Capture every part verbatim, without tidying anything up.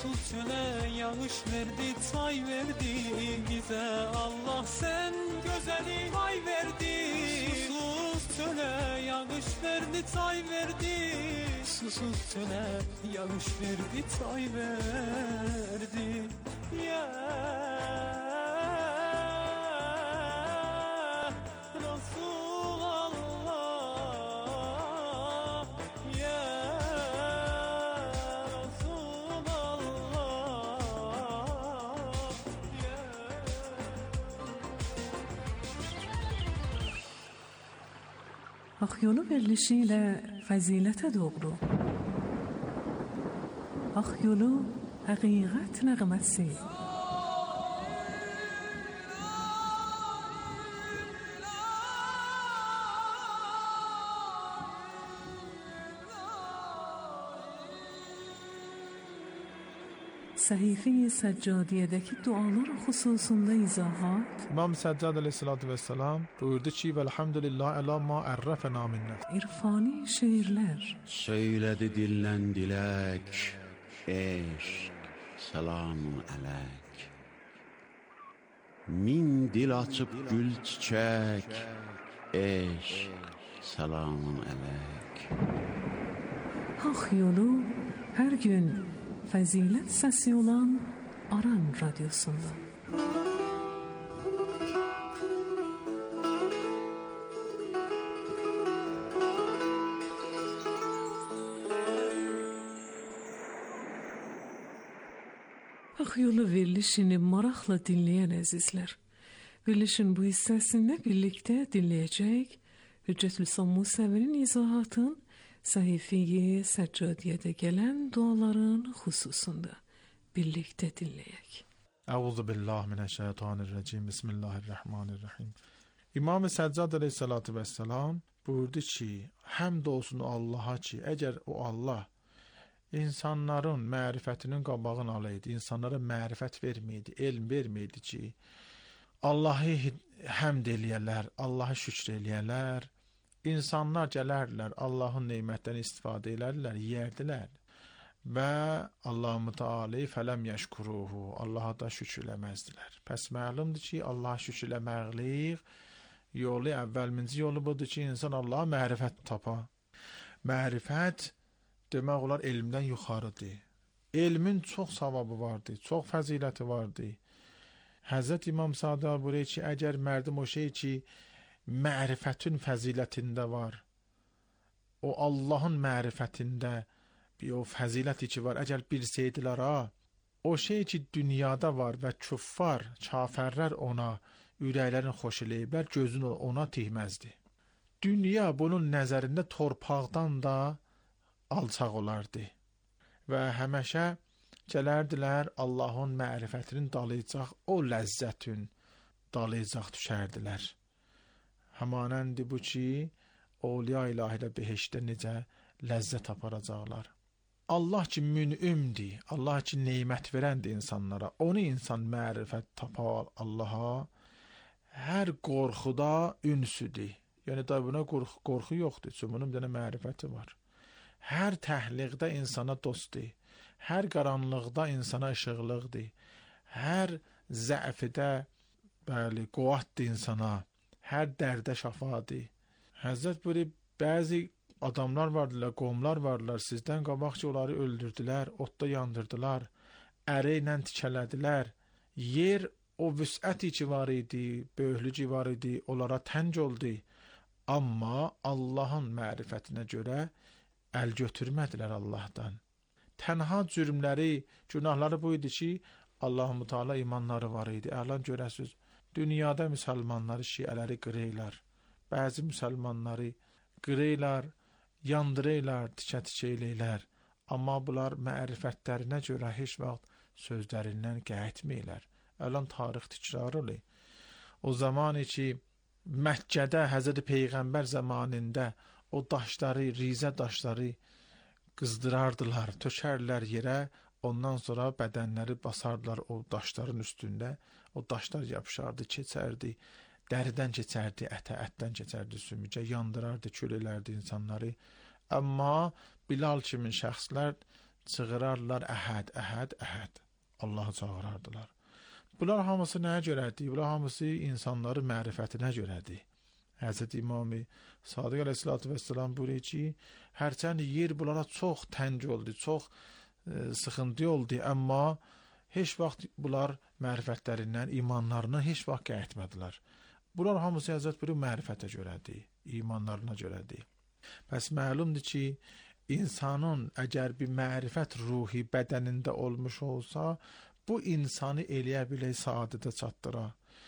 Susuz çöle yağış verdi, çay verdi bize. Allah sen güzeli pay verdi. Susuz çöle yağış verdi, çay verdi. Susuz çöle yağış verdi, çay verdi. Ya Resulallah, ya Resulallah, ya. Hak yolu verilişiyle fazilete doğru. Hak yolu hakikat nəğməsi. Sahife-i Səccadiyədəki dualar xüsusunda izahat. İmam Səccad əleyhissalatu vesselam buyurdu ki: "Velhamdülillah əla ma ərrafna minnə." İrfani şeirlər. Söylədi dilən dilək, eşq, selamun əleyk. Min dil açıb gül çiçək, eşq, selamun əleyk. Hak yolu her gün fazilet sesi olan Aran Radyosu'nda. Hak yolu verilişini maraqla dinleyen azizler, verilişin bu hissəsində birlikte dinleyecek Hüccetül-İslam Musevi'nin izahatın Sahife-i Səccadiyədə gələn duaların xüsusunda birlikte dinləyək. Əuzu billahi mineşşeytanirracim. Bismillahirrahmanirrahim. İmam Səccad əleyhissalatu vesselam buyurdu ki, həmd olsun Allaha ki, əgər o Allah insanların mərifətinin qabağını alaydı, insanlara mərifət verməydi, elm verməydi ki, Allahı həmd eləyərlər, Allahı şükr eləyərlər, insanlar gələrlər, Allahın neymətdən istifadə elərlər, yerdilər və Allah-u Teala fələm yəşkuruhu, Allaha da şükr eləməzdilər. Pəs məlumdur ki, Allaha şükr eləməklik yolu, əvvəlminci yolu budur ki, insan Allaha mərifət tapa. Mərifət demək olar elmdən yuxarıdır. Elmin çox savabı vardır, çox fəziləti vardır. Həzrət İmam Sadiq buyurur ki, əgər mərdim o şey ki, mərifətin fəzilətində var, o Allahın mərifətində bir o fəziləti ki var, əgər bilsəydilər ha, o şey ki dünyada var və küffar, kafərlər ona ürəklərin xoş eləyiblər, gözünü ona tihməzdi. Dünya bunun nəzərində torpaqdan da alçaq olardı və həməşə gələrdilər Allahın mərifətinin dalayacaq o ləzzətin dalayacaq düşərdilər. Həmanəndi bu ki, Awliya ilahilə behişdə necə ləzzət aparacaqlar. Allah ki münümdir, Allah ki neymət verəndir insanlara, onu insan mərifət tapar Allaha, hər qorxuda ünsüdür. Yəni da buna qorxu, qorxu yoxdur, çünki bunun bir dənə mərifəti var. Hər təhliqdə insana dostdur, hər qaranlıqda insana işıqlıqdır, hər zəfidə bəli, quvvatdır insana, hər dərdə şəfadır. Həzrət buyurur, bəzi adamlar vardılar, qovmlar vardılar, sizdən qabaq ki, onları öldürdülər, otda yandırdılar, əri ilə tikələdilər, yer o vüsəti ki var idi, böyüklü ki var idi, onlara tənc oldu, amma Allahın mərifətinə görə əl götürmədilər Allahdan. Tənha cürmləri, günahları bu idi ki, Allah-u Teala imanları var idi. Əlan görəsiz, dünyada müsəlmanları şiələri qırıylar, bəzi müsəlmanları qırıylar, yandırıylar, tikə-tikə eləylər. Amma bunlar mərifətlərinə görə heç vaxt sözlərindən qayıtmırlar. Əlan tarix təkrar olur. O zaman ki, Məkkədə Həzrət Peyğəmbər zamanında o daşları, rizə daşları qızdırardılar, tökərlər yerə, ondan sonra bədənləri basardılar o daşların üstündə, o daşlar yapışardı, keçərdi, dəridən keçərdi, ətə, ətdən keçərdi, sümükə, yandırardı, kül elərdi insanları. Amma Bilal kimi şəxslər çığırardılar Əhəd, Əhəd, Əhəd. Allahı çağırardılar. Bunlar hamısı nəyə görədir? Bunlar hamısı insanların mərifətinə görədir. Həzrət İmam Sadiq əleyhissalatu vesselam buyurur ki, hərçənd yer bunlara çox təng oldu, çox e, sıxıntı oldu, amma heç vaxt bunlar mərifətlərindən, imanlarından heç vaxt qayıtmadılar. Bunlar hamısı Həzrət buyurur mərifətə görədir, imanlarına görədir. Bəs məlumdur ki, insanın əgər bir mərifət ruhi bədənində olmuş olsa, bu insanı eləyə bilək saadətə çatdıra.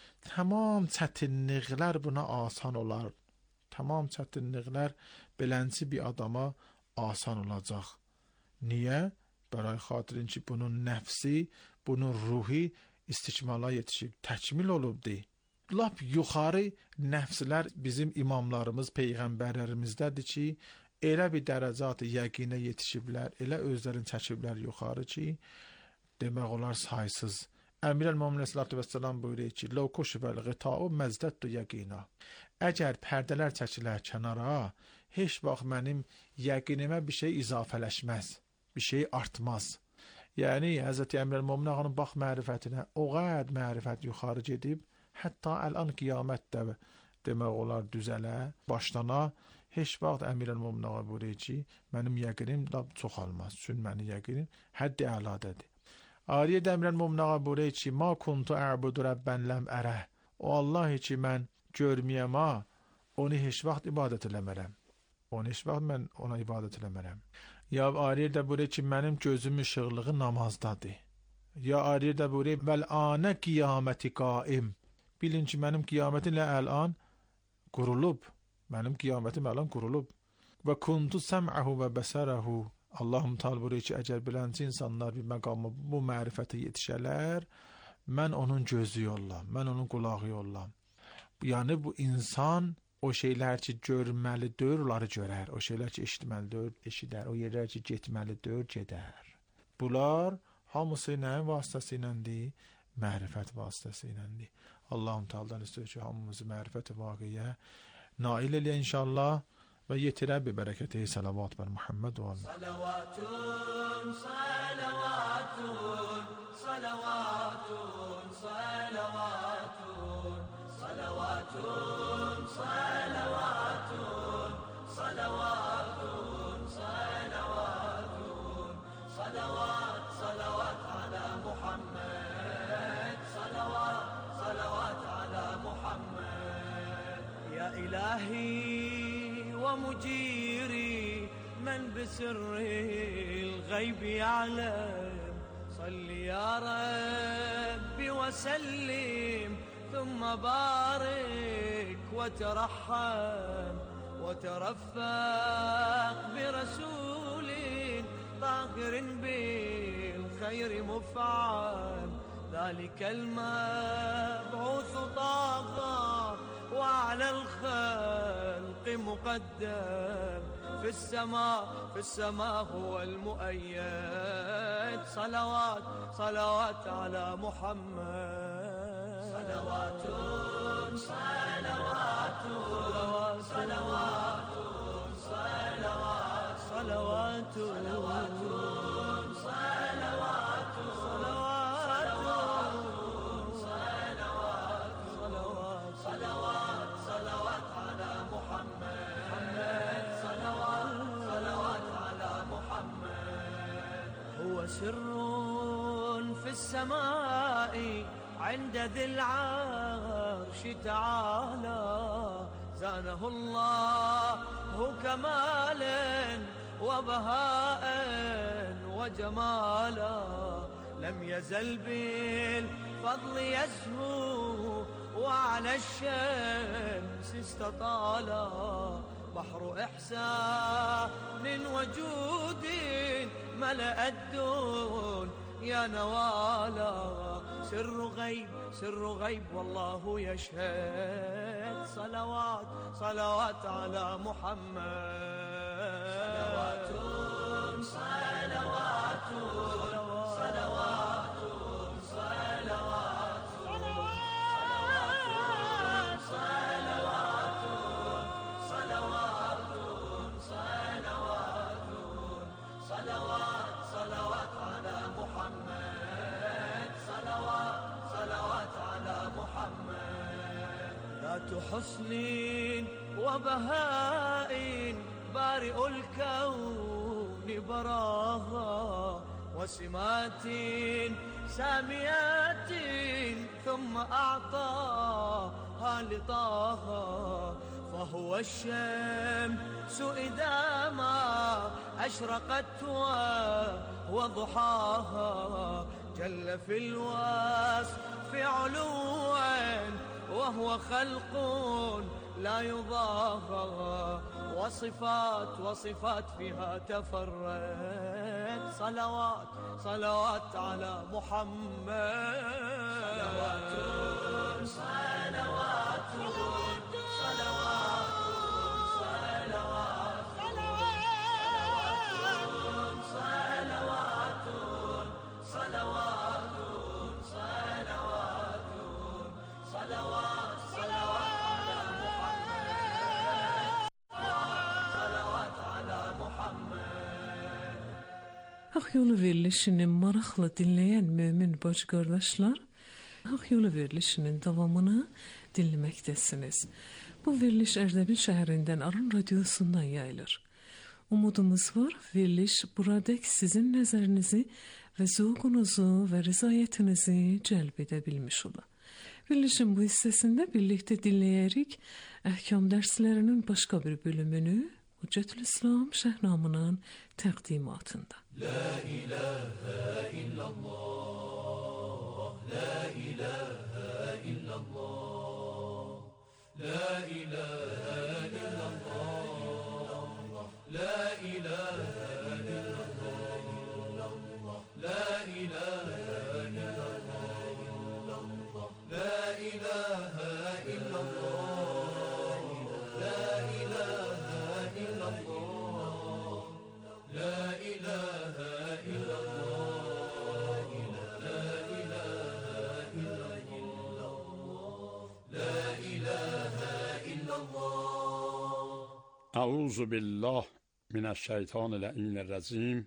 Tamam çətinliklər buna asan olar. Tamam çətinliklər belənci bir adama asan olacaq. Niyə? Bəray xatirin ki, bunun nəfsi, bunun ruhi istikmala yetişib, təkmil olubdur. Lap yuxarı nəfslər bizim imamlarımız, peyğəmbərlərimizdədir ki, elə bir dərəcat-ı yəqinə yetişiblər, elə özlərini çəkiblər yuxarı ki, demək olar saysız. Əmir-əl-Mömin əleyhissalatu vesselam buyurur ki, "Ləv kuşifəl ğitau məzdəttu yəqina." Əgər pərdələr çəkilər kənara, heç vaxt mənim yəqinimə bir şey izafələşməz, bir şey artmaz. Yəni Həzrət Əmir-əl-Mömin ağanın bax mərifətinə o qədər mərifət yuxarı gedib, hətta əl-an qiyamətdə demək olar düzələ, başlana, heç vaxt Əmir-əl-Mömin ağa buyurur ki, mənim yəqinim da çoxalmaz. Çünki mənim yəqinim həddi ələdədir. Ariyə Əmir-əl-Mömin ağa buyurur ki, "Ma kuntu a'budu rabban lam arah." O Allah ki, mən görməyəm, ha, onu heç vaxt ibadət eləmərəm. Onu heç vaxt mən ona ibadət eləmərəm. Ya Ariyə də buyurur ki, mənim gözüm işıqlığı namazdadır. Ya Ariyə də buyurur, "Vəl anə qiyaməti qaim." Bilin ki, mənim qiyamətim ilə əl-an qurulub. Mənim qiyamətim əl-an qurulub. Və kuntu səm'əhu və bəsərəhu. Allahum Teala buyurur ki, əgər bilənci insanlar bir məqama, bu mərifətə yetişələr, mən onun gözü yollam, mən onun qulağı yollam. Yəni bu insan o şeylər ki görməlidir, onları görər. O şeylər ki eşitməlidir, eşidər. O yerlər ki getməlidir, gedər. Bunlar hamısı nəyin vasitəsiyləndir? Mərifət vasitəsiyləndir. Allahum Teala'dan istəyir ki, hamımızı mərifət-i vaqiyə nail elə inşallah və yetirə bi bərəkəti salavat bər Muhammed və Allah. Salavatun, salavatun, salavatun, salavatun, salavatun, salavatun, salavatun, salavatun, salavat, salavat ala Muhammed, salavat, salavat ala Muhammed. Ya ilahi ومجيري من بسر الغيب يعلم صل يا ربي وسلم ثم بارك وترحم وترفق برسول طاهر بالخير مفعم ذلك المبعوث طاغى وعلى الخلق مقدم في السماء في السماء هو المؤيد صلوات صلوات على محمد صلوات صلوات صلوات صلوات صلوات صلوات صلوات سر في السماء عند ذي العرش تعالى زانه الله كمالا وبهاء وجمالا لم يزل بالفضل يزهو وعلى الشمس استطالا بحر إحسان وجود ملأ الدون يا نوالا سر غيب سر غيب والله يشهد صلوات صلوات على محمد صلوات صلوات صلوات صلوات صلوات صلوات ذات حسن وبهاء بارئ الكون براها وسمات ساميات ثم أعطاها لطاها فهو الشمس إذا ما أشرقت وضحاها جل في الوصف علوا وهو خلق لا يضاهى وصفات وصفات فيها تفرد صلوات صلوات على محمد صلوات صلوات صلوات Hak Yolu verilişini maraqla dinleyen mümin bacı kardeşler, Hak Yolu verilişinin davamını dinlemektesiniz. Bu veriliş Erdebil şəhərindən Arın radyosundan yayılır. Umudumuz var, veriliş buradaki sizin nəzərinizi və zövqunuzu və rızayətinizi cəlb edə bilmiş ola. Verilişin bu hissəsində birlikdə dinləyərik əhkam dərslərinin başqa bir bölümünü Hüccetülislam Şəhnamının təqdimatında. La ilahe illallah, la ilahe illallah, la ilahe illallah, la ilahe illallah, la ilahe illallah, la ilahe illallah, la ilahe illallah, la ilahe illallah, la ilahe illallah. Euzu billah mineşşeytanirracim.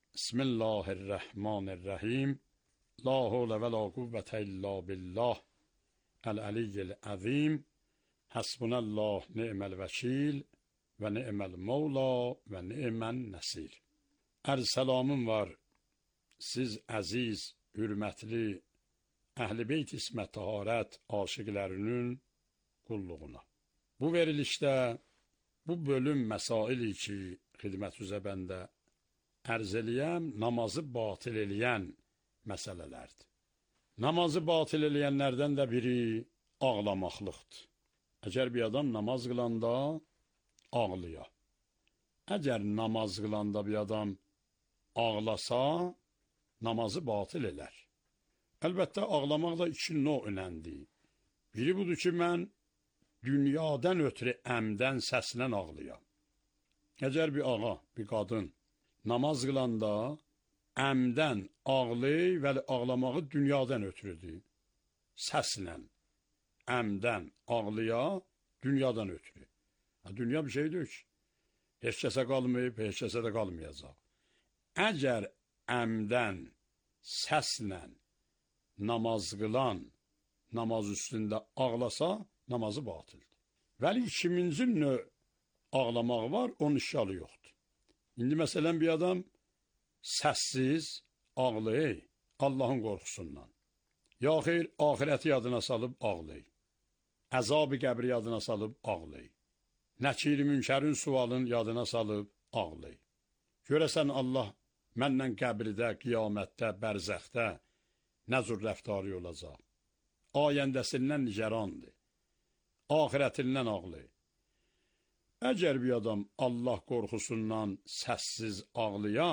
Bismillahirrahmanirrahim. La havle ve la kuvvete illa billah. El-aliyyil azim. Hasbunallah ni'mel vekil ve ni'mel mevla ve ni'men nesir. Ər salamım var siz əziz, hürmətli Əhl-i Beyt İsmət Taharət aşiqlərinin qulluğuna. Bu verilişdə bu bölüm məsaili ki, xidmətüzə bəndə ərz eləyəm, namazı batil eləyən məsələlərdir. Namazı batil eləyənlərdən də biri ağlamaqlıqdır. Əgər bir adam namaz qılanda ağlıya, əgər namaz qılanda bir adam ağlasa, namazı batil elər. Əlbəttə, ağlamaq da iki növ önəndir. Biri budur ki, mən dünyadan ötürü əmdən səslən ağlayam. Əgər bir ağa, bir qadın namaz qılanda əmdən ağlay və ağlamağı dünyadan ötürüdür. Səslən, əmdən ağlaya, dünyadan ötürü. Dünya bir şey deyil ki, heç kəsə qalmayıb, heç kəsə də qalmayacaq. Əgər əmdən, səslə namaz qılan namaz üstündə ağlasa, namazı batildir. Vəli ikinci növ ağlamaq var, onun işalı yoxdur. İndi məsələn bir adam səssiz ağlayır Allahın qorxusundan. Ya xeyr, ahirəti yadına salıb ağlayır. Əzab-ı qəbri yadına salıb ağlayır. Nəkir-i münkərin sualın yadına salıb ağlayır. Görəsən Allah məndən qəbirdə, qiyamətdə, bərzəxdə nə cür rəftarı olacaq? Ayəndəsindən nigerandır. Ahirətindən ağlayır. Əgər bir adam Allah qorxusundan səssiz ağlıya,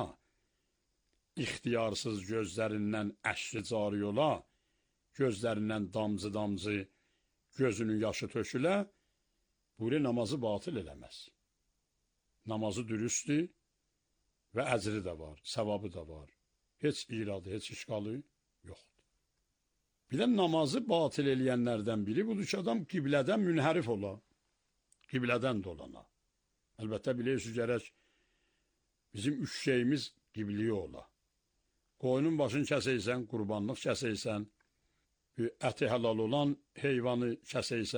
ixtiyarsız gözlərindən əşri cari ola, gözlərindən damcı-damcı, gözünün yaşı tökülə, buyur namazı batil eləməz. Namazı dürüstdür və əcri də var, səvabı da var. Heç iradı, heç işqalı yoxdur. Bir də namazı batil eləyənlərdən biri budur ki, adam qiblədən münhərif ola, qiblədən dolana. Əlbəttə, bilirsiniz gərək bizim üç şeyimiz qibliyə ola. Qoyunun başını kəsəysən, qurbanlıq kəsəysən, əti halal olan heyvanı kəsəysən,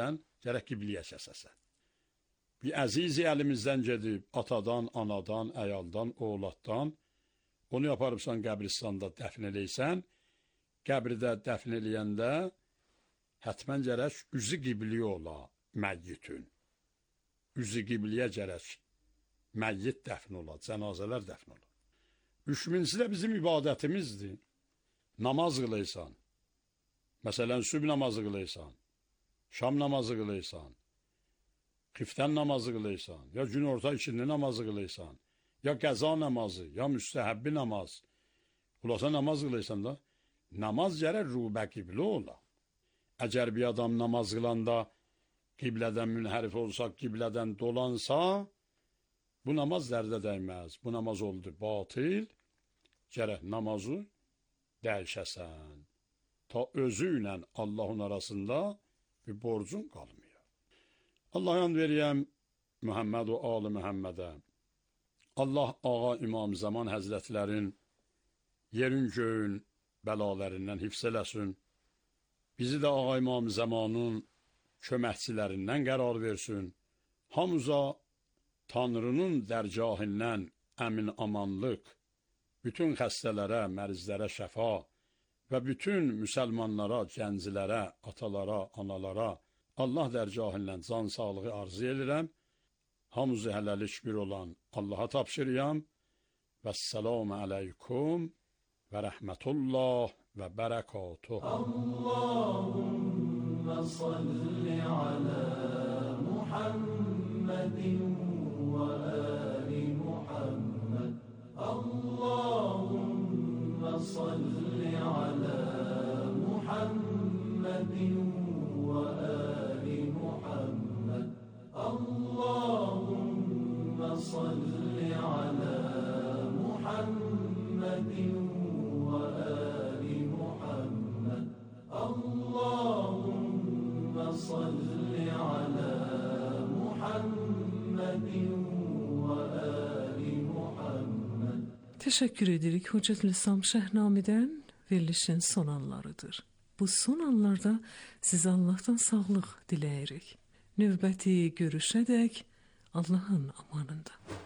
gərək qibliyə kəsəsən. Bir əzizi əlimizdən gedib, atadan, anadan, əyaldan, oğlatdan, onu yaparıbsan qəbristanda dəfn eləysən, qəbridə dəfn eləyəndə hətmən gərək üzü qibli ola məyyitün. Üzü qibliyə gərək məyyit dəfn ola, cənazələr dəfn ola. Üçüncüsü də bizim ibadətimizdir. Namaz qılıysan. Məsələn, sübh namazı qılıysan, şam namazı qılıysan, xiftən namazı qılıysan, ya gün orta ikindi namazı qılıysan, ya qəza namazı, ya müstəhəbbi namaz. Xulasa namaz qılıysan da, namaz gərək rubə qibli ola. Əgər bir adam namaz qılanda qiblədən münhərif olsa, qiblədən dolansa, bu namaz dərdə dəyməz. Bu namaz oldu batil, gərək namazı dəyişəsən. Ta özü ilə Allahın arasında bir borcun qalmıyor. Allah yan veriyəm Muhammed və Ali Muhammedə. Allah Ağa İmam Zaman Həzrətlərin yerin göğün bəlalarından hifz eləsin. Bizi də Ağa İmam Zamanın köməkçilərindən qərar versin. Hamıza Tanrının dərgahından əmin amanlıq, bütün xəstələrə, mərizlərə şəfa və bütün müsəlmanlara, gəncilərə, atalara, analara Allah dərgahından can sağlığı arzu edirəm. Hamısı hələlik bir olan Allaha tapşırıyam. Vəssalamu aleykum və rəhmətullah və bərəkatuh. Allahümme salli ala Muhammedin ve ali Muhammed. Allahümme salli ala Muhammedin ve ali Muhammed. Allahümme salli ala Muhammedin ve ali Muhammed. Allahümme salli ala Muhammedin ve ali Muhammed. Teşekkür edirik Hocetül İslam Şəhnamidən verilişin son anlarıdır. Bu son anlarda sizə Allahdan sağlıq diləyirik. Növbəti görüşədək Allahın amanında.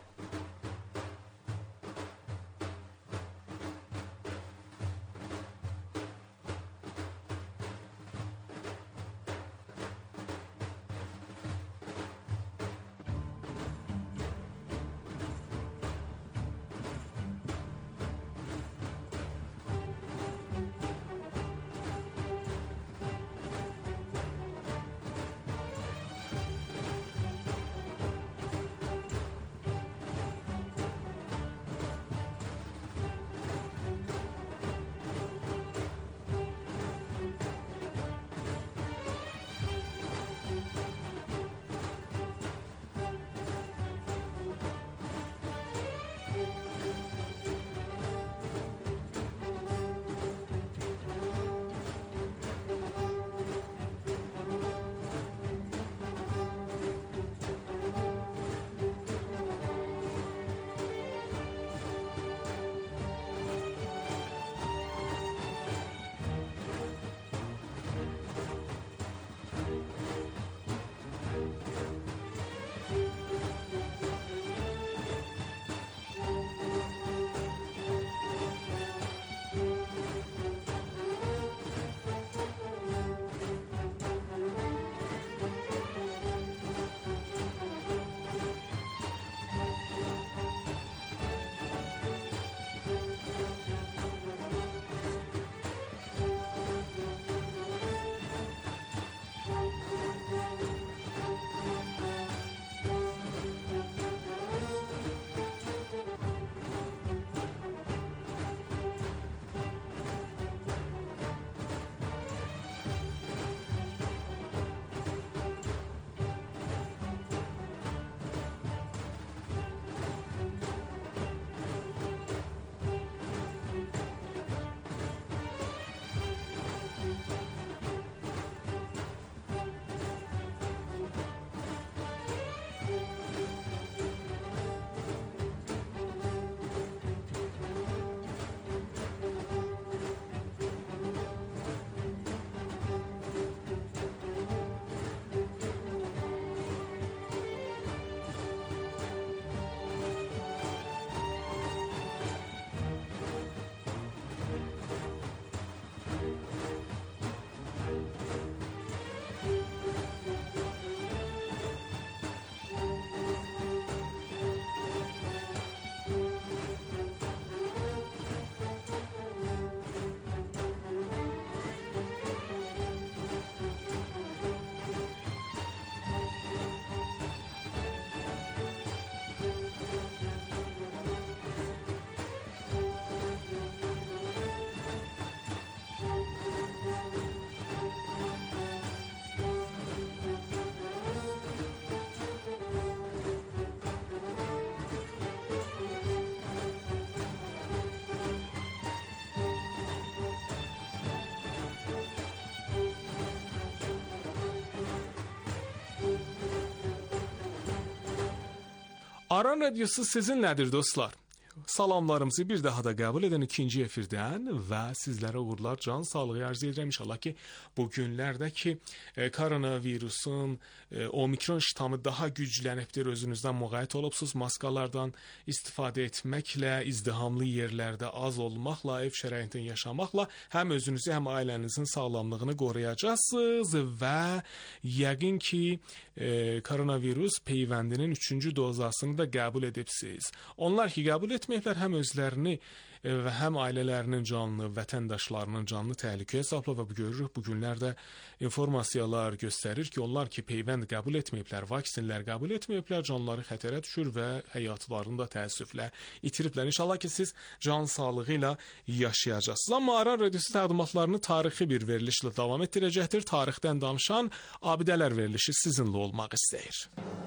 Aran Radyosu sizinlədir dostlar. Salamlarımızı bir daha da qəbul edən ikinci efirdən və sizlərə uğurlar, can sağlığı arz edirəm. İnşallah ki, bu günlərdə ki, e, koronavirusun e, omikron ştamı daha güclənibdir, özünüzdən müğayət olubsuz, maskalardan istifadə etməklə, izdihamlı yerlərdə az olmaqla, ev şəraitində yaşamaqla həm özünüzü, həm ailənizin sağlamlığını qoruyacaqsınız və yəqin ki, e, koronavirus peyvəndinin üçüncü dozasını da qəbul edibsiz. Onlar ki, qəbul etməklər həm özlərini e, və həm ailələrinin canını, vətəndaşlarının canını təhlükəyə salır və bu görürük bu günlərdə informasiyalar göstərir ki, onlar ki, peyvənd qəbul etməyiblər, vaksinlər qəbul etməyiblər, canları xətərə düşür və həyatlarını da təəssüflə itiriblər. İnşallah ki, siz can sağlığı ilə yaşayacaqsınız. Amma Aran Radyosu təqdimatlarını tarixi bir verilişlə davam etdirəcəkdir. Tarixdən danışan Abidələr verilişi sizinlə olmaq istəyir.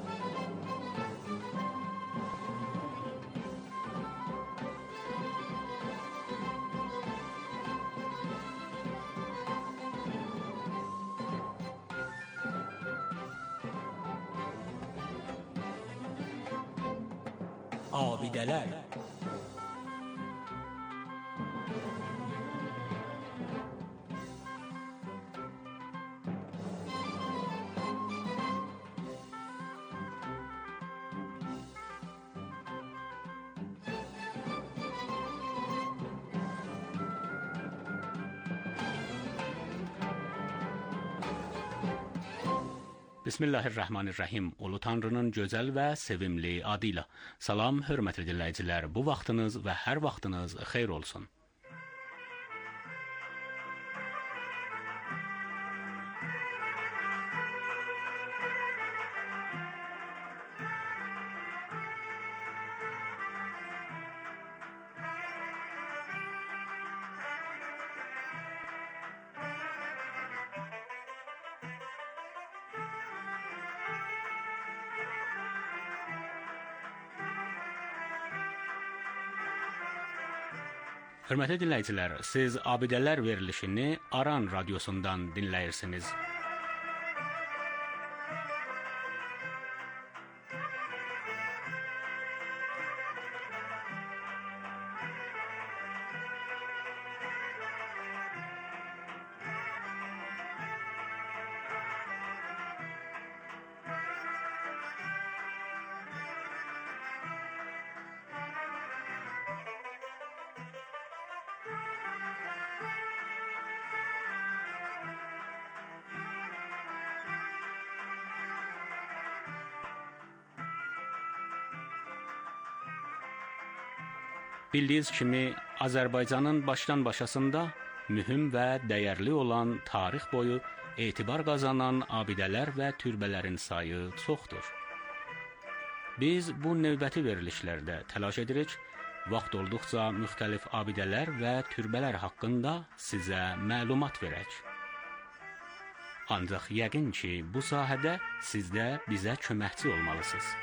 Abidələr. Bismillahirrahmanirrahim. Ulu Tanrının gözəl və sevimli adıyla. Salam, hörmətli dinləyicilər. Bu vaxtınız və hər vaxtınız xeyir olsun. Hörmətli dinləyicilər, siz Abidələr verilişini Aran Radyosundan dinləyirsiniz. Bildiyiniz kimi, Azərbaycanın başdan başasında mühüm və dəyərli olan tarix boyu etibar qazanan abidələr və türbələrin sayı çoxdur. Biz bu növbəti verilişlərdə təlaş edirik, vaxt olduqca müxtəlif abidələr və türbələr haqqında sizə məlumat verək. Ancaq yəqin ki, bu sahədə siz də bizə köməkçi olmalısınız.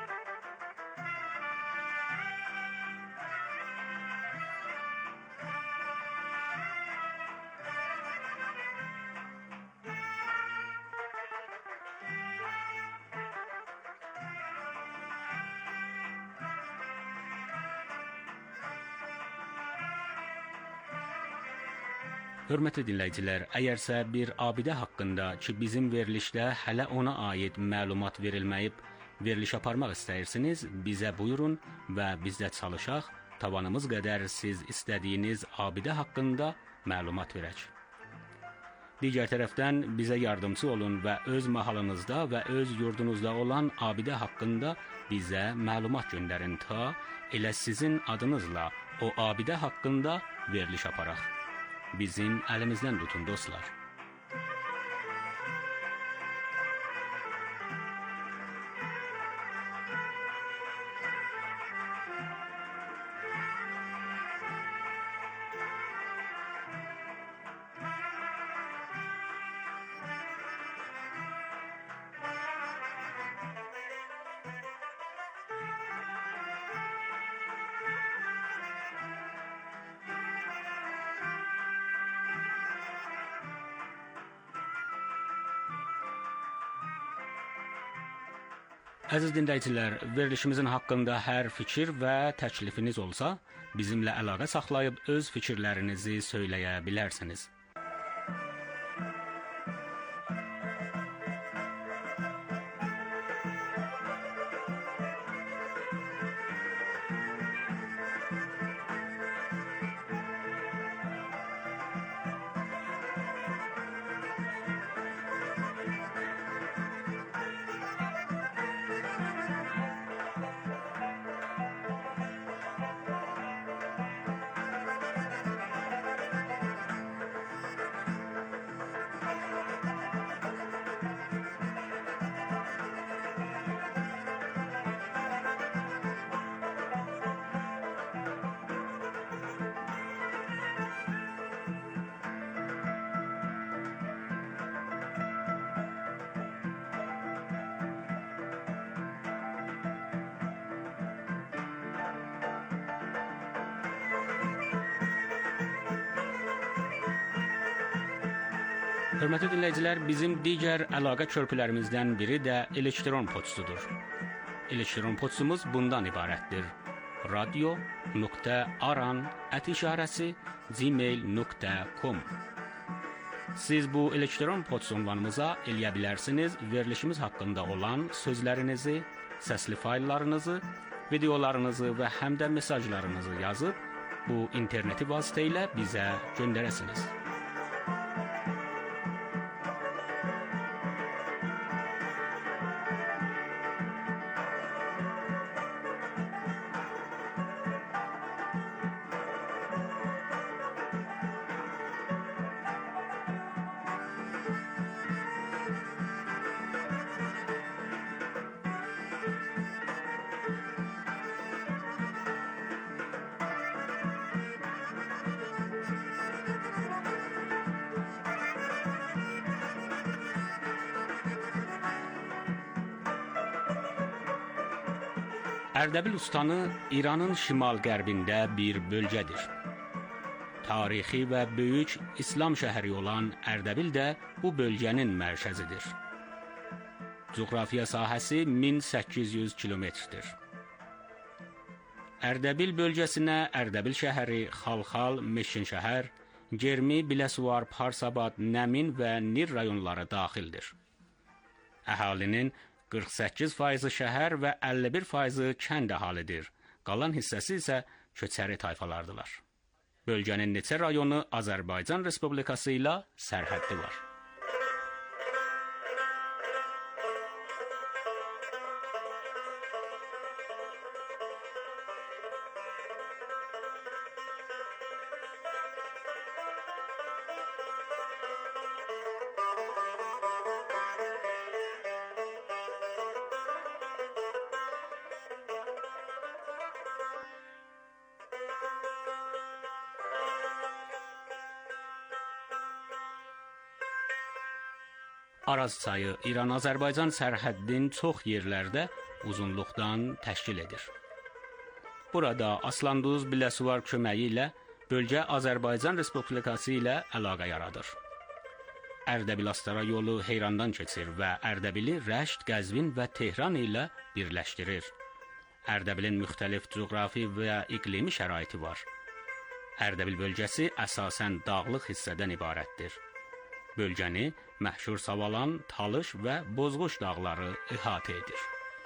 Hörmətli dinləyicilər, əgərsə bir abidə haqqında ki, bizim verilişdə hələ ona aid məlumat verilməyib, veriliş aparmaq istəyirsiniz, bizə buyurun və bizdə çalışaq, tavanımız qədər siz istədiyiniz abidə haqqında məlumat verək. Digər tərəfdən bizə yardımcı olun və öz mahalınızda və öz yurdunuzda olan abidə haqqında bizə məlumat göndərin ta elə sizin adınızla o abidə haqqında veriliş aparaq. Bizim əlimizdən tutun dostlar. Əziz dinləyicilər, verilişimizin haqqında hər fikir və təklifiniz olsa, bizimlə əlaqə saxlayıb öz fikirlərinizi söyləyə bilərsiniz. Hörmətli dinləyicilər, bizim digər əlaqə körpülərimizdən biri də elektron poçtudur. Elektron poçtumuz bundan ibarətdir: radio nöqtə aran at işarəsi gmail nöqtə com. Siz bu elektron poçt ünvanımıza eləyə bilərsiniz verilişimiz haqqında olan sözlərinizi, səsli fayllarınızı, videolarınızı və həm də mesajlarınızı yazıb bu interneti vasitə ilə bizə göndərəsiniz. Ərdəbil Ustanı İranın şimal-qərbində bir bölgədir. Tarixi və böyük İslam şəhəri olan Ərdəbil də bu bölgənin mərkəzidir. Coğrafiya sahəsi min səkkiz yüz kilometrdir. Ərdəbil bölgəsinə Ərdəbil şəhəri, Xalxal, Meşinşəhər, Germi, Biləsuvar, Parsabad, Nəmin və Nir rayonları daxildir. Əhalinin qırx səkkiz faizi şəhər və əlli bir faizi kənd əhalidir. Qalan hissəsi isə köçəri tayfalardılar. Bölgənin neçə rayonu Azərbaycan Respublikası ilə sərhəddi var. Araz çayı İran-Azərbaycan sərhəddin çox yerlərdə uzunluqdan təşkil edir. Burada Aslanduz Biləsuvar köməyi ilə bölgə Azərbaycan Respublikası ilə əlaqə yaradır. Ərdəbil-Astara yolu Heyrandan keçir və Ərdəbili Rəşd, Qəzvin və Tehran ilə birləşdirir. Ərdəbilin müxtəlif coğrafi və iqlimi şəraiti var. Ərdəbil bölgəsi əsasən dağlıq hissədən ibarətdir. Bölgəni məşhur Savalan, Talış və Bozquş dağları əhatə edir.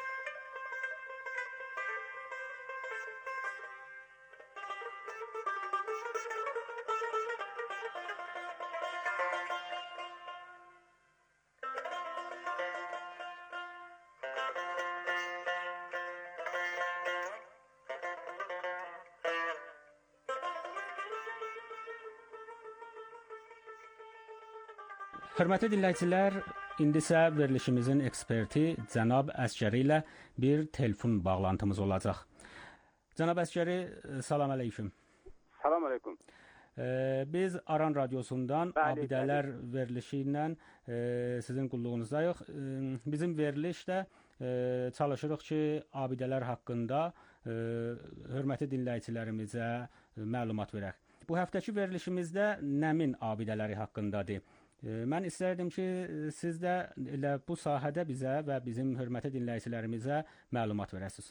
Hörmətli dinləyicilər, indi isə verilişimizin eksperti cənab Əsgəri ilə bir telefon bağlantımız olacaq. Cənab Əsgəri, salam əleyküm. Salam əleyküm. Ee, biz Aran Radyosu'ndan bəli, Abidələr bəli. verilişi ilə e, sizin qulluğunuzdayıq. E, bizim verilişdə e, çalışırıq ki, abidələr haqqında e, hörmətli dinləyicilərimizə e, məlumat verək. Bu həftəki verilişimizdə Nəmin abidələri haqqındadır. E, mən istərdim ki, siz də elə bu sahədə bizə və bizim hörmətli dinləyicilərimizə məlumat verəsiniz.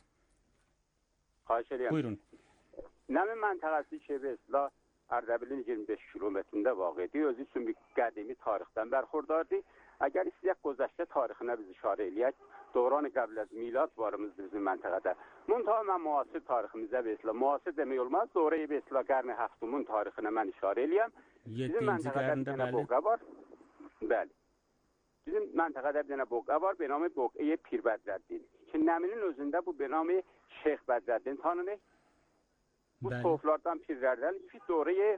Xahiş edirəm. Buyurun. Nəmin məntəqəsi ki, Vesla Ərdəbilin iyirmi beş kilometrində vaqidir. Özü üçün bir qədimi tarixdən bərxurdardır. Əgər istəyək Qozəşdə tarixinə biz işarə eləyək, Dövran-ı Qəbləz milad varımızdır bizim məntəqədə. Muntaha mən müasir tariximizə Vesla, müasir demək olmaz, Dövran-ı Vesla Qərni Həftumun tarixinə mən işarə eləyəm. Bizim məntəqədə bir dənə boqa var. Bəli. Bizim məntəqədə bir dənə boqa var, benamı boqaya Pir Bədrəddin. Ki, Nəminin özündə bu benamı Şeyx Bədrəddin tanınır. Bu soğuflardan pirlərdən ki, Dövran-ı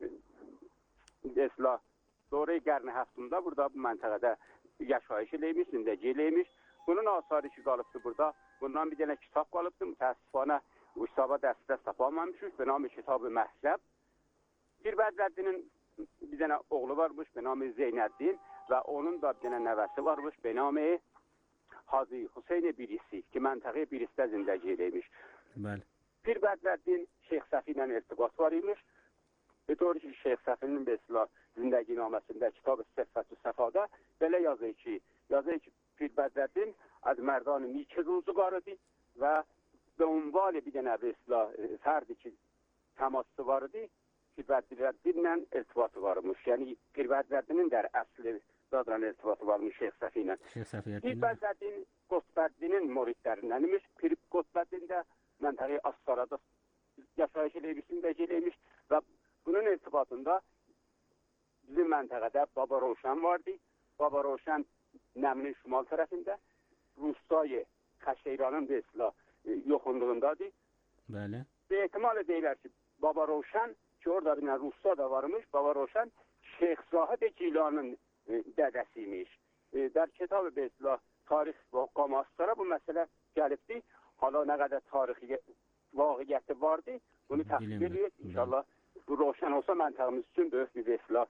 Vesla, Dövran-ı Qərni Həftumda burada bu məntəqədə yaşayış eləymiş, zindəci eləymiş. Bunun asarı ki, qalıbdır burada. Bundan bir dənə kitab qalıbdır. Mütəəssifanə bu kitaba dəstə tapamamışıq. Benamı Kitab-ı Məhzəb. Pir Bədrəddinin bir dənə oğlu varmış, benamı Zeynəddin və onun da bir dənə nəvəsi varmış, benamı Hacı Hüseyn birisi ki, məntəqə birisdə zindəci eləymiş. Bəli. Pir Bədrəddin Şeyx Səfi ilə irtibat var imiş. Bir doğru ki, Şeyx Səfinin Besla zindəgi naməsində Kitab-ı Səffətü Səfada belə yazır ki, yazır ki, Pir Bədrəddin az mərdan-ı miki ruzuqarıdır və ünvali bir dənə Besla fərdi ki, təması var idi. Pir Bədrəddinlə irtibatı varmış. Yəni, Pir Bədrəddinin də əsli zadran irtibatı varmış Şeyx Səfi ilə. Pir Bədrəddin Qotbəddinin muridlərindən imiş. Pir Qotbəddin də məntəqi Astarada yaşayış eləymişsin, eləymiş və bunun irtibatında bizim məntəqədə Baba Roşan vardı. Baba Roşan Nəminin şimal tərəfində, Rustayı Xəşeyranın Vesla yoxunluğundadır. Bəli. Və ehtimal edəylər ki, Baba Roşan ki, orada bir Rusta da varmış, Baba Roşan Şeyx Zahid Cilanın dədəsiymiş. Dər kitab-ı Vesla tarix və qamaslara bu məsələ gəlibdir. Hala nə qədər tarixi vaqiyyəti vardı, bunu təqdim edilir. İnşallah bu Roşan olsa məntəqimiz üçün böyük bir Vesla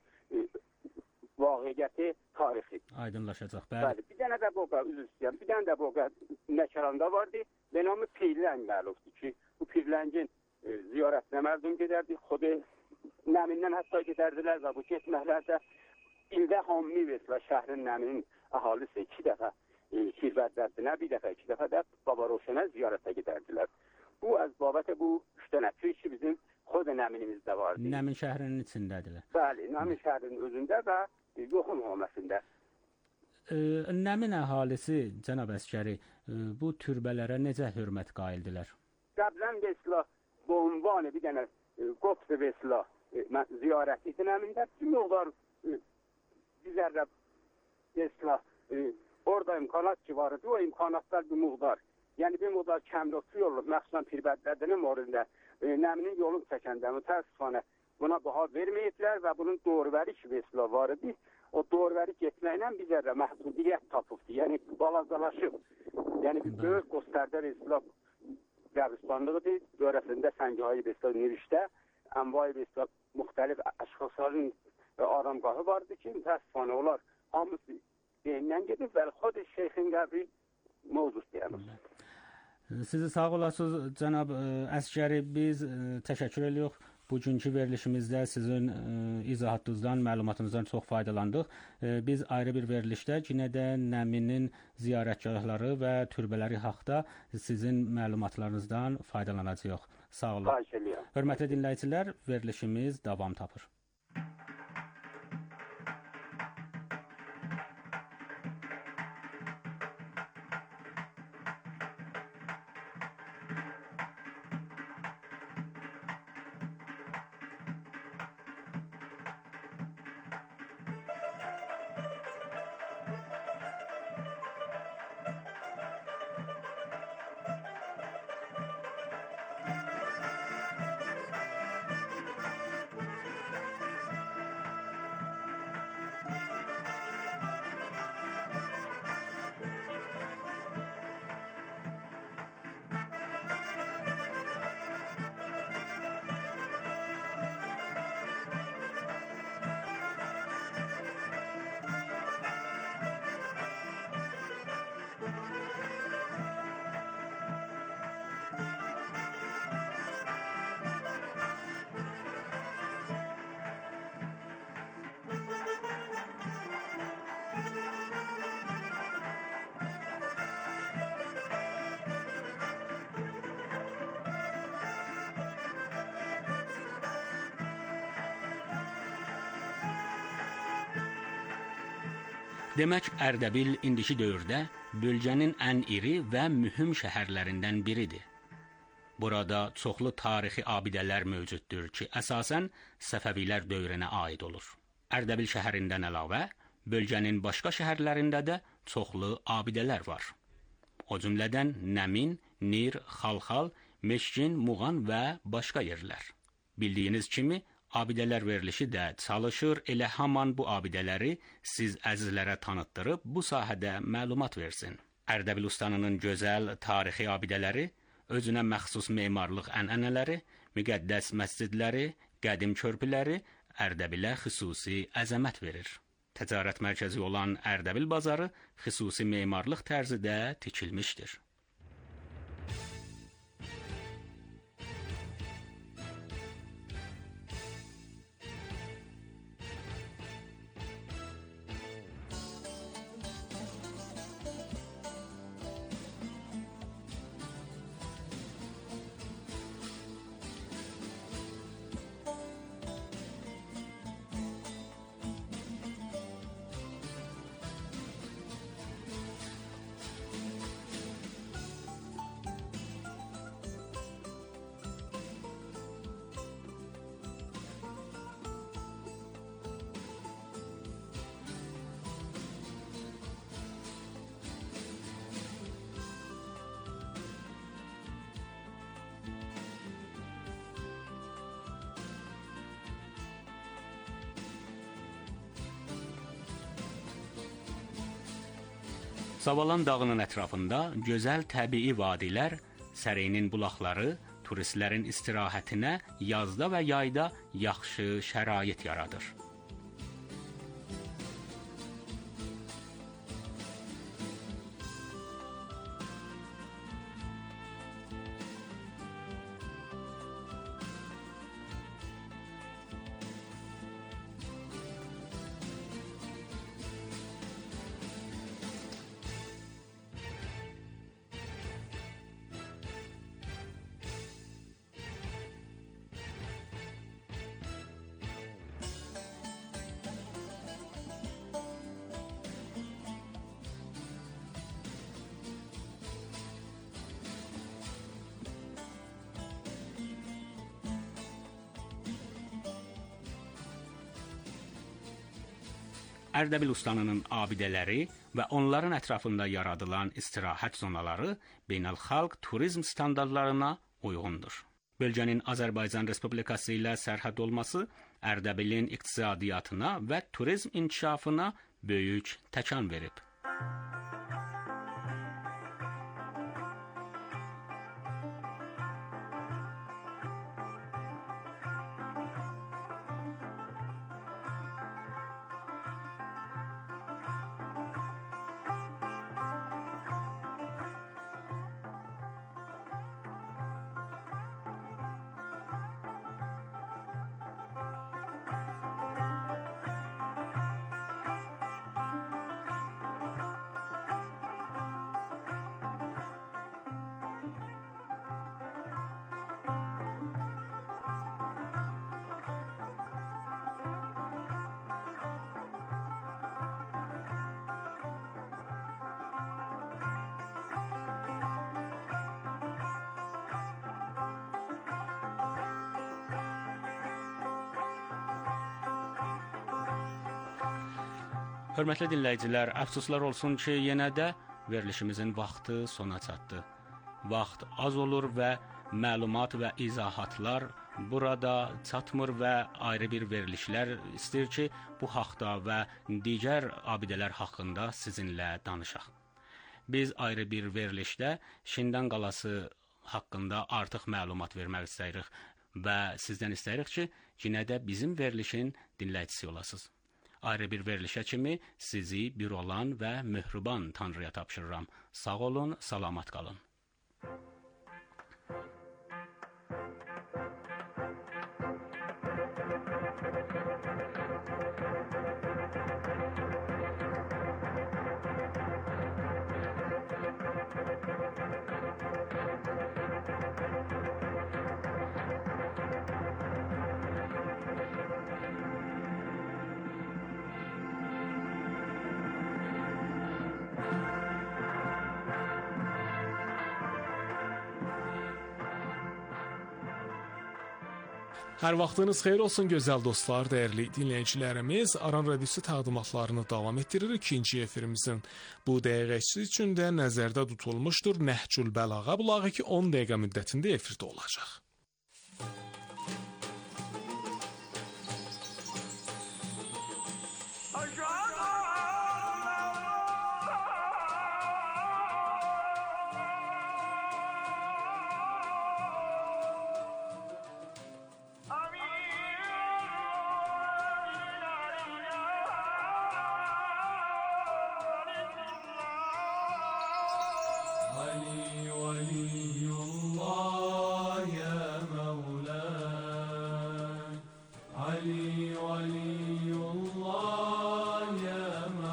vaqiyyəti tarixi. Aydınlaşacaq, bəli. Bəli. Bir dənə də boqa, üzr istəyəm, bir dənə də boqa Nəkəranda vardı. Benamı Pirləng məlufdur ki, bu Pirləngin e, ziyarətinə mərdum gedərdi. Xodu Nəmindən hətta gedərdilər və bu getməklərdə ildə hammi Vesla şəhrin Nəminin əhalisi iki dəfə e, Pir Bədrəddinə, bir dəfə, iki dəfə də Baba Roşana ziyarətə gedərdilər. Bu əzbabətə bu üç dənə pir ki, bizim Xodu Nəminimizdə vardı. Nəmin şəhrinin içindədirlər. Bəli, Nəmin şəhrinin özündə və yoxun olmasında. E, Nəmin əhalisi, cənab əskəri, e, bu türbələrə necə hörmət qaildilər? Qəbzən Vesla bu ünvanı bir dənə e, Qotb Vesla e, ziyarət idi Nəmində. Bir miqdar e, bizərlə Vesla e, orada imkanat ki var idi, o imkanatlar bir miqdar. Yəni bir miqdar kəmrotlu yolu, məxsusən Pir Bədrəddinin orada e, Nəminin yolunu çəkəndə mütəəssifanə buna baha verməyiblər və bunun doğrubəri ki Vesla var idi. O doğrubəri getməklə bizərlə məhdudiyyət tapıbdır. Yəni balacalaşıb. Yəni bir böyük göstərdə Vesla qəbristanlığıdır. Dörəsində Səngahı Vesla Nirişdə, Ənvay Vesla müxtəlif əşxasların aramqahı vardı ki, mütəəssifanə olar. Hamısı deyindən gedib və xod şeyxin qəbri mövcud deyəmiz. Sizi sağ olasınız, cənab əskəri. Biz təşəkkür edirik. Bugünkü verilişimizdə sizin e, izahatınızdan, məlumatınızdan çox faydalandıq. E, biz ayrı bir verilişdə yenə də Nəminin ziyarətgahları və türbələri haqqında sizin məlumatlarınızdan faydalanacağıq. Sağ olun. Hörmətli dinləyicilər, verilişimiz davam tapır. Demək, Ərdəbil indiki dövrdə bölgənin ən iri və mühüm şəhərlərindən biridir. Burada çoxlu tarixi abidələr mövcuddur ki, əsasən Səfəvilər dövrünə aid olur. Ərdəbil şəhərindən əlavə, bölgənin başqa şəhərlərində də çoxlu abidələr var. O cümlədən Nəmin, Nir, Xalxal, Meşkin, Muğan və başqa yerlər. Bildiyiniz kimi, abidələr verilişi də çalışır elə haman bu abidələri siz əzizlərə tanıtdırıb bu sahədə məlumat versin. Ərdəbil ustanının gözəl tarixi abidələri, özünə məxsus memarlıq ənənələri, müqəddəs məscidləri, qədim körpüləri Ərdəbilə xüsusi əzəmət verir. Ticarət mərkəzi olan Ərdəbil bazarı xüsusi memarlıq tərzidə tikilmişdir. Savalan dağının ətrafında gözəl təbii vadilər, Səreynin bulaqları turistlərin istirahətinə yazda və yayda yaxşı şərait yaradır. Ərdəbil ustanının abidələri və onların ətrafında yaradılan istirahət zonaları beynəlxalq turizm standartlarına uyğundur. Bölgənin Azərbaycan Respublikası ilə sərhəd olması Ərdəbilin iqtisadiyyatına və turizm inkişafına böyük təkan verib. Hörmətli dinləyicilər, əfsuslar olsun ki, yenə də verilişimizin vaxtı sona çatdı. Vaxt az olur və məlumat və izahatlar burada çatmır və ayrı bir verilişlər istəyir ki, bu haqda və digər abidələr haqqında sizinlə danışaq. Biz ayrı bir verilişdə Şindan qalası haqqında artıq məlumat vermək istəyirik və sizdən istəyirik ki, yenə də bizim verilişin dinləyicisi olasınız. Ayrı bir verilişə kimi sizi bir olan və möhrüban Tanrıya tapşırıram. Sağ olun, salamat qalın. Hər vaxtınız xeyir olsun gözəl dostlar, dəyərli dinləyicilərimiz. Aran Radiosu təqdimatlarını davam etdirir. İkinci efirimizin bu dəqiqəsi üçün də nəzərdə tutulmuşdur Nəhcül Bəlağa bulağı ki on dəqiqə müddətində efirdə olacaq. علي ولي الله يا مولاي علي ولي الله يا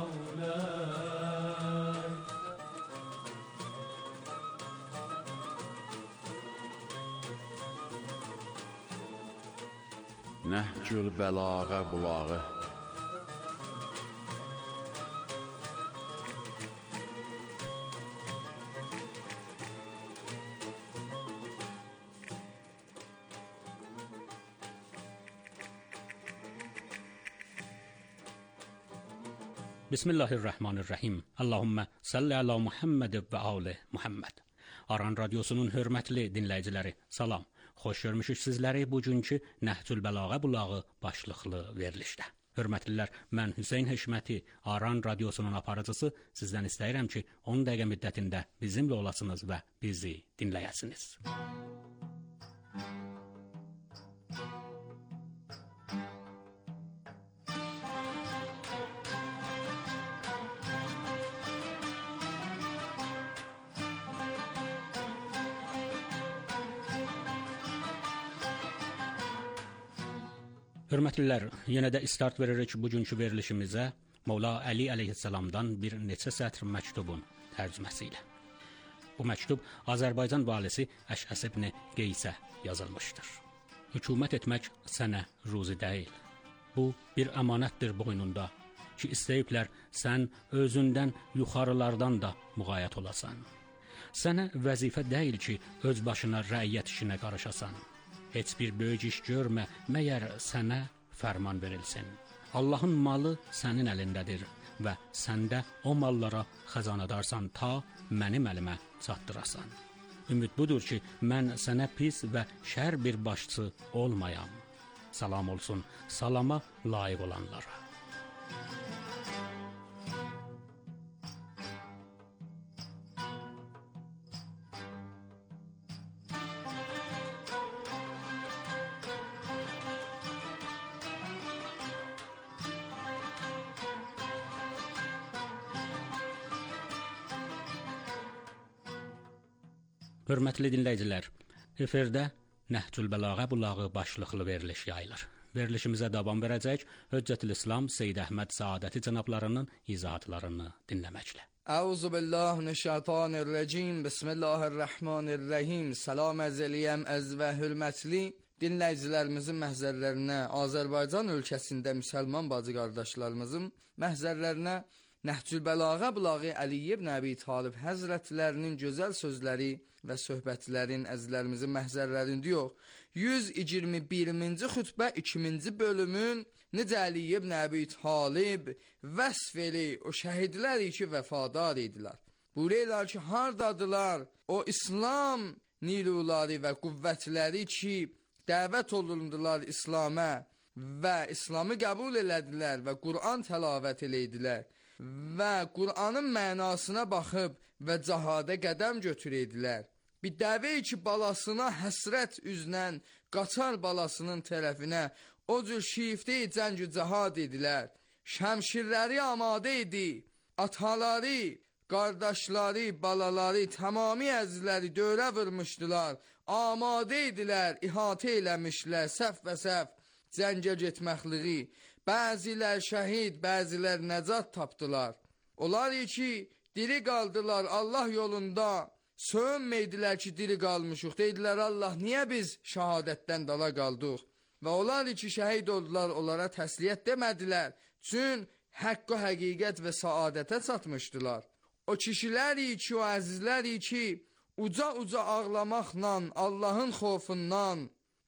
مولاي Nəhcül Bəlağa bulağı. Bismillahirrahmanirrahim. Allahumma salli ala Muhammed və ali Muhammed. Aran Radiosunun hörmətli dinləyiciləri, salam. Xoş görmüşük sizləri bugünkü Nəhcül Bəlağa bulağı başlıqlı verilişdə. Hörmətlilər, mən Hüseyn Həşməti, Aran Radiosunun aparıcısı, sizdən istəyirəm ki, on dəqiqə müddətində bizimlə olasınız və bizi dinləyəsiniz. Hörmətlilər, yenə də start veririk bugünkü verilişimizə Mövla Əli əleyhissalamdan bir neçə sətr məktubun tərcüməsi ilə. Bu məktub Azərbaycan valisi Əşəs ibn Qeysə yazılmışdır. Hökumət etmək sənə ruzi deyil. Bu bir əmanətdir boynunda ki, istəyiblər sən özündən yuxarılardan da müğayət olasan. Sənə vəzifə deyil ki, öz başına rəiyyət işinə qarışasan. Heç bir böyük iş görmə, məyər sənə fərman verilsin. Allahın malı sənin əlindədir və səndə o mallara xəzanadarsan ta mənim əlimə çatdırasan. Ümid budur ki, mən sənə pis və şər bir başçı olmayam. Salam olsun salama layiq olanlara. Hörmətli dinləyicilər, efirdə Nəhcül Bəlağa bulağı başlıqlı veriliş yayılır. Verilişimizə davam verəcək Höccətül-İslam Seyyid Əhməd Saadəti cənablarının izahatlarını dinləməklə. Əuzu billahi mineşşeytanirracim. Bismillahirrahmanirrahim. Salam əzəliyəm əz və hörmətli dinləyicilərimizin məhzərlərinə, Azərbaycan ölkəsində müsəlman bacı qardaşlarımızın məhzərlərinə Nəhcül Bəlağa bulağı Əli ibn Əbi Talib həzrətlərinin gözəl sözləri və söhbətlərin əzizlərimizin məhzərlərində yox. yüz iyirmi birinci xütbə ikinci bölümün necə Əli ibn Əbi Talib vəsf eli o şəhidlər ki vəfadar idilər. Buyururlar ki, hardadılar o İslam niluları və qüvvətləri ki dəvət olundular İslam'a və İslamı qəbul elədilər və Qur'an təlavət elədilər və Qur'anın mənasına baxıb və cahada qədəm götürədilər. Bir dəvə ki, balasına həsrət üzlə qaçar balasının tərəfinə, o cür şifdə cəng-ü cahad edilər. Şəmşirləri amadə idi, ataları, qardaşları, balaları, tamami əzizləri dövrə vurmuşdular, amadə idilər, ihatə eləmişlər, səf və səf, cəngə getməkliği. Bəzilər şəhid, bəzilər nəcat tapdılar. Onlar ki, diri qaldılar Allah yolunda, sövünməydilər ki, diri qalmışıq. Deydilər, Allah, niyə biz şəhadətdən dala qaldıq? Və onlar ki, şəhid oldular, onlara təsliyyət demədilər. Çün həqqə, həqiqət və saadətə çatmışdılar. O kişiləri ki, o əzizləri ki, uca-uca ağlamaqla, Allahın xofundan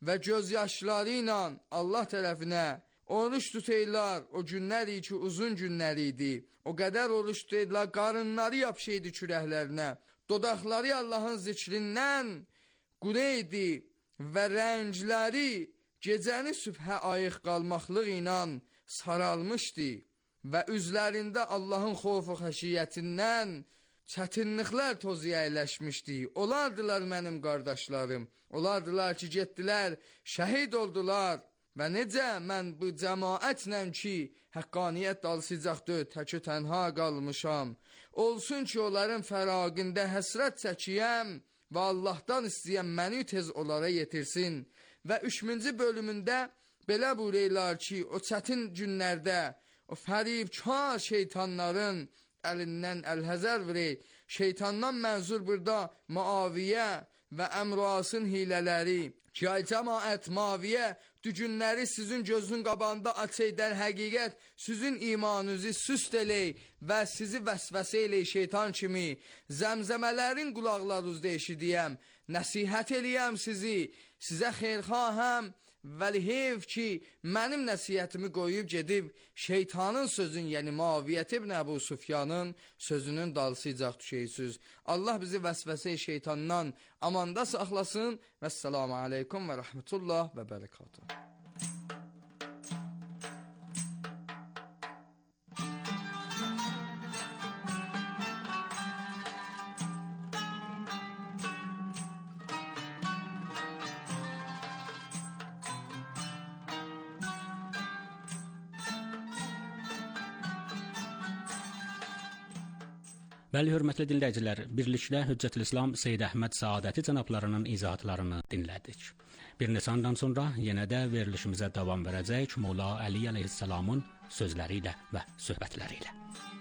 və gözyaşları ilə Allah tərəfinə oruç tutaylar. O günlər idi ki, uzun günlər idi. O qədər oruç tutaylar, qarınları yapışıydı kürəklərinə. Dodaqları Allahın zikrindən quru idi və rəngləri gecəni sübhə ayıq qalmaqlıq ilə saralmışdı və üzlərində Allahın xofu xəşiyyətindən çətinliklər tozu əyləşmişdi. Olardılar mənim qardaşlarım, olardılar ki, getdilər, şəhid oldular və necə mən bu cəmaətlə ki, həqqaniyyət dalsıcaqdır, təkü tənha qalmışam, olsun ki, onların fəraqində həsrət çəkiyəm və Allahdan istəyəm məni tez onlara yetirsin. Və üçüncü bölümündə belə buyururlar ki, o çətin günlərdə o fəribkar şeytanların əlindən əlhəzər verək. Şeytandan mənzur burada Muaviyə və Əmrasın hilələri. Ki, ay cəmaət, Muaviyə dügünləri sizin gözün qabağında açaydır, həqiqət sizin imanınızı süst elək və sizi vəsvəsə elək şeytan kimi. Zəmzəmələrin qulaqlarınızda eşidiyəm, nəsihət eləyəm sizi, sizə xeyrxahəm. Vəli heyv ki, mənim nəsiyyətimi qoyub gedib şeytanın sözün, yəni Muaviyyət ibn Əbu Sufyanın sözünün dalsıcaq düşəysiniz. Allah bizi vəsvəsə şeytandan amanda saxlasın. Vəssalamu aleykum və rəhmətullah və bərəkatuhu. Bəli, hörmətli dinləyicilər, birlikdə Hüccətülislam Seyyid Əhməd Saadəti cənablarının izahatlarını dinlədik. Bir neçə andan sonra yenə də verilişimizə davam verəcək Mola Əli əleyhissalamın sözləri ilə və söhbətləri ilə.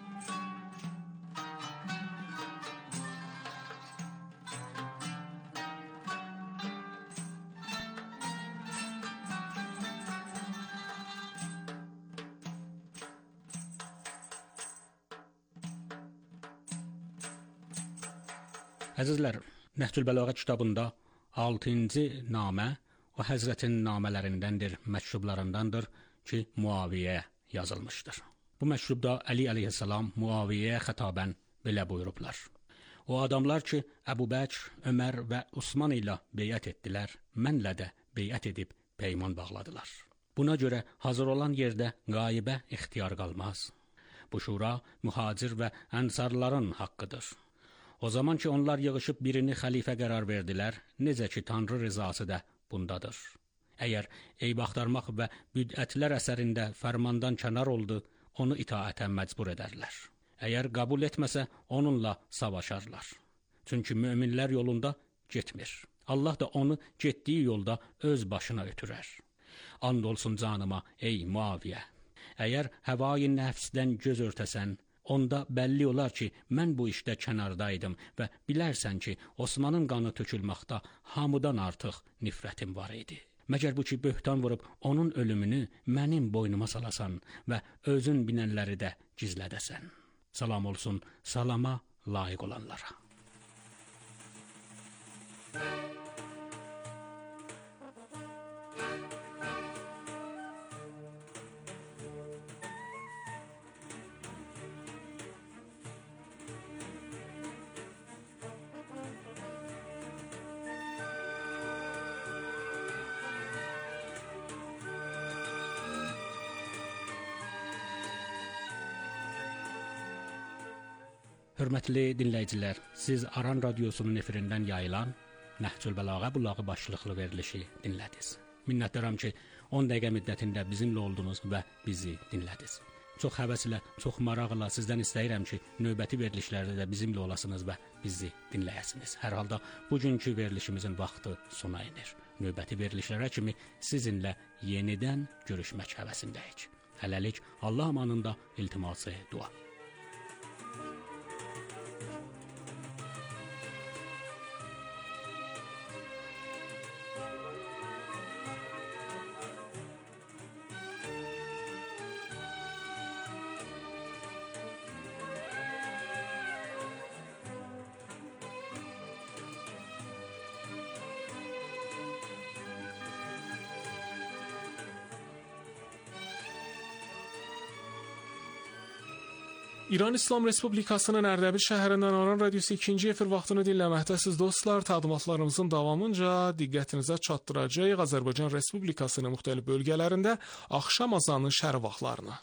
Əzizlər, Nəhcül Bəlağə kitabında altıncı namə o Həzrətin namələrindəndir, məktublarındandır ki, Muaviyyəyə yazılmışdır. Bu məktubda Əli əleyhissalam Muaviyyəyə xətabən belə buyurublar. O adamlar ki, Əbu Bəkr, Ömər və Osman ilə beyət etdilər, mənlə də beyət edib peyman bağladılar. Buna görə hazır olan yerdə qaibə ixtiyar qalmaz. Bu şura mühacir və ənsarların haqqıdır. O zaman ki, onlar yığışıb birini xəlifə qərar verdilər, necə ki, Tanrı rızası da bundadır. Əgər eyb axtarmaq və bidətlər əsərində fərmandan kənar oldu, onu itaətə məcbur edərlər. Əgər qəbul etməsə, onunla savaşarlar. Çünki möminlər yolunda getmir. Allah da onu getdiyi yolda öz başına ötürər. And olsun canıma, ey Muaviyə. Əgər həvai nəfsdən göz örtəsən, onda bəlli olar ki, mən bu işdə kənardaydım və bilərsən ki, Osmanın qanı tökülməkdə hamıdan artıq nifrətim var idi. Məgər bu ki, böhtan vurub onun ölümünü mənim boynuma salasan və özün binənləri də gizlədəsən. Salam olsun salama layiq olanlara. Hörmətli dinləyicilər, siz Aran Radiosunun efirindən yayılan Nəhcül Bəlağə bulağı başlıqlı verilişi dinlədiniz. Minnətdaram ki, on dəqiqə müddətində bizimlə oldunuz və bizi dinlədiniz. Çox həvəslə, çox maraqla sizdən istəyirəm ki, növbəti verilişlərdə də bizimlə olasınız və bizi dinləyəsiniz. Hər halda bugünkü verilişimizin vaxtı sona inir. Növbəti verilişlərə kimi sizinlə yenidən görüşmək həvəsindəyik. Hələlik Allah amanında iltiması dua. İran İslam Respublikasının Ərdəbil şəhərindən Aran Radiosu ikinci efir vaxtını dinləməkdəsiz dostlar. Təqdimatlarımızın davamınca diqqətinizə çatdıracağıq Azərbaycan Respublikasının müxtəlif bölgələrində axşam azanı şərq vaxtlarını.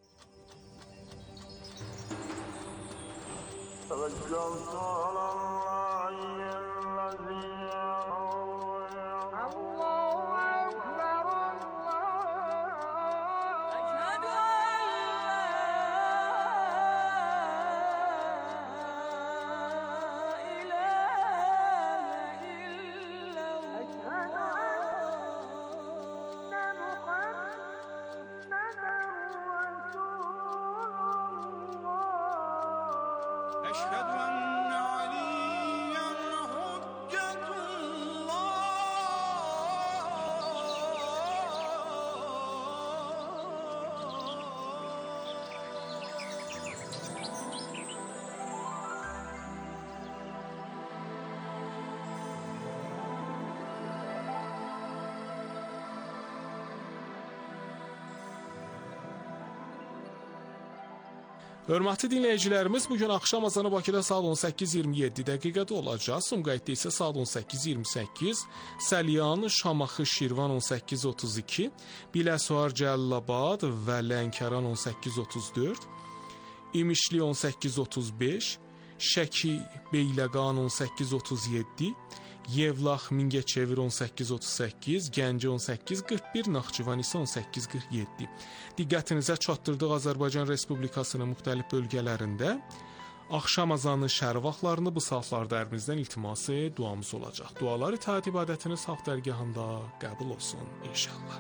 Hörmətli dinləyicilərimiz, bugün axşam azanı Bakıda saat on səkkiz iyirmi yeddi dəqiqədə olacaq. Sumqayıtda isə saat on səkkiz iyirmi səkkiz, Səlyan, Şamaxı, Şirvan on səkkiz otuz iki, Biləsuvar, Cəlilabad və Lənkəran on səkkiz otuz dörd, İmişli on səkkiz otuz beş, Şəki, Beyləqan on səkkiz otuz yeddi, Yevlax, Mingəçevir on səkkiz otuz səkkiz, Gəncə on səkkiz qırx bir, Naxçıvan isə on səkkiz qırx yeddi. Diqqətinizə çatdırdıq Azərbaycan Respublikasının müxtəlif bölgələrində axşam azanı şərq vaxtlarını bu saatlarda ərinizdən iltiması duamız olacaq. Dualar itaat ibadətiniz haqq dərgahında qəbul olsun inşallah.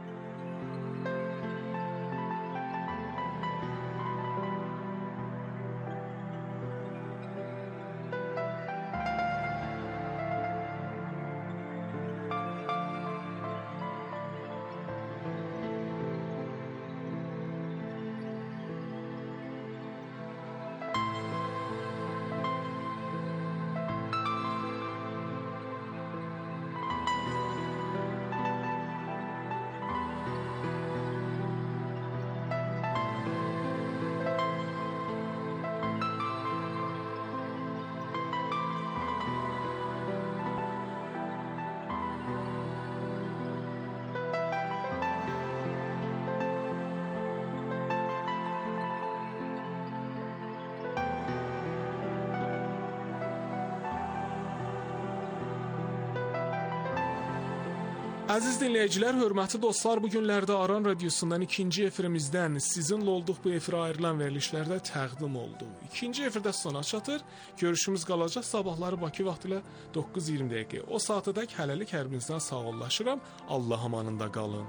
Əziz dinləyicilər, hörmətli dostlar, bu günlərdə Aran Radiosundan ikinci efirimizdən sizinlə olduq bu efirə ayrılan verilişlərdə təqdim oldu. İkinci efirdə sona çatır. Görüşümüz qalacaq sabahları Bakı vaxtı ilə doqquz iyirmi dəqiqə. O saatədək hələlik hər birinizdən sağollaşıram. Allah amanında qalın.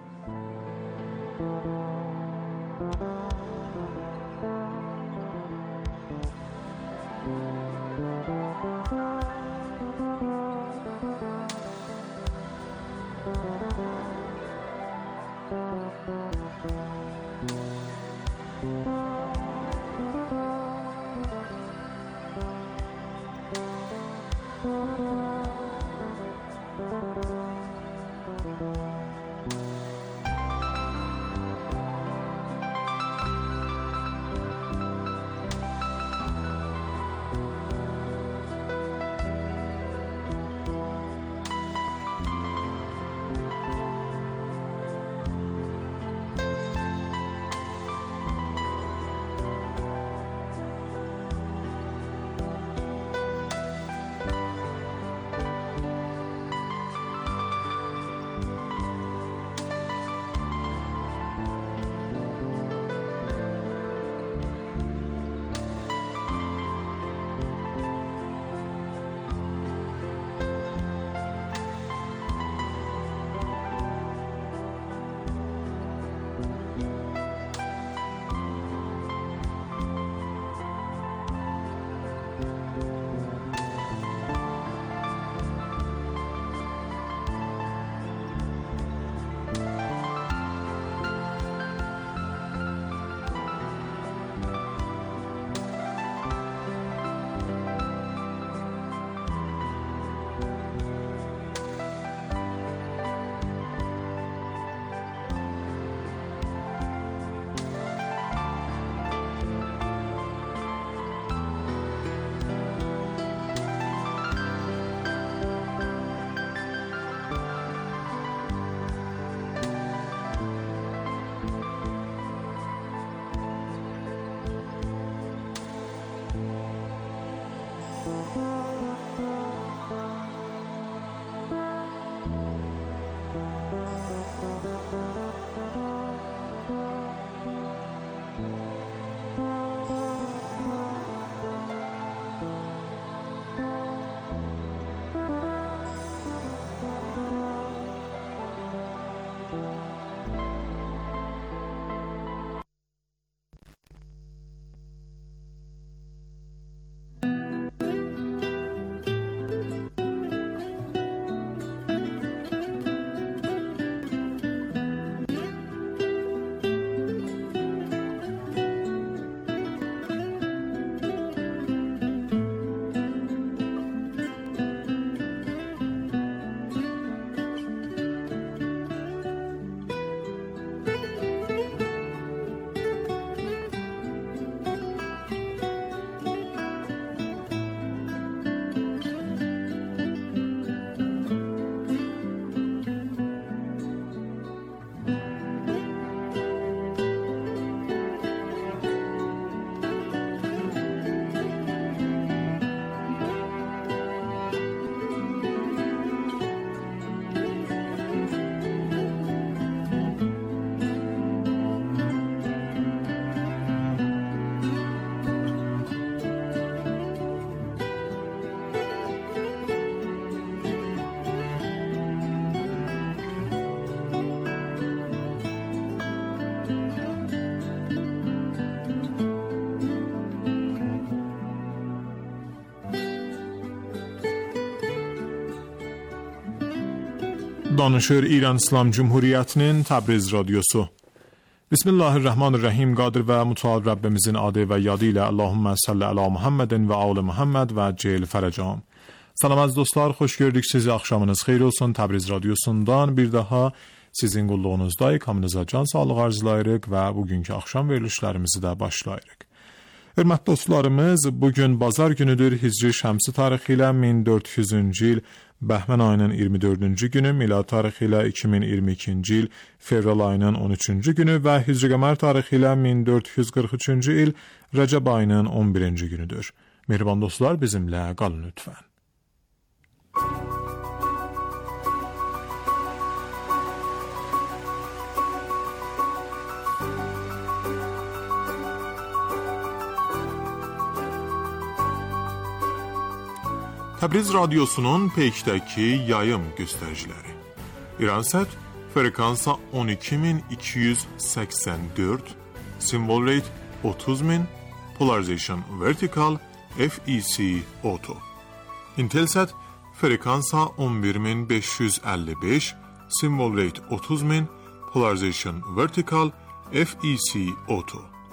Danışır İran İslam Cumhuriyeti'nin Təbriz Radyosu. Bismillahirrahmanirrahim. Qadir və Mütəal Rəbbimizin adı və yadı ilə Allahümmə salli ala Muhammedin və alı Muhammed və ceyl fərəcam. Salam əziz dostlar, xoş gördük sizi. Axşamınız xeyir olsun. Təbriz Radyosundan bir daha sizin qulluğunuzdayıq. Hamınıza can sağlığı arzulayırıq və bugünkü axşam verilişlərimizi də başlayırıq. Hörmətli dostlarımız, bugün bazar günüdür. Hicri şəmsi tarixi ilə min dörd yüzüncü il Bəhmən ayının iyirmi dördüncü günü, milad tarixi ilə iki min iyirmi ikinci il fevral ayının on üçüncü günü və hicri qəmər tarixi ilə min dörd yüz qırx üçüncü il Rəcəb ayının on birinci günüdür. Mehriban dostlar, bizimlə qalın lütfən. Təbriz Radyosu'nun Peyk'təki yayım göstəriciləri. İransət frekansa on iki min iki yüz səksən dörd, symbol rate otuz min, polarization vertical, F E C auto. Intelsat frekansa on bir min beş yüz əlli beş, symbol rate otuz min, polarization vertical, F E C auto.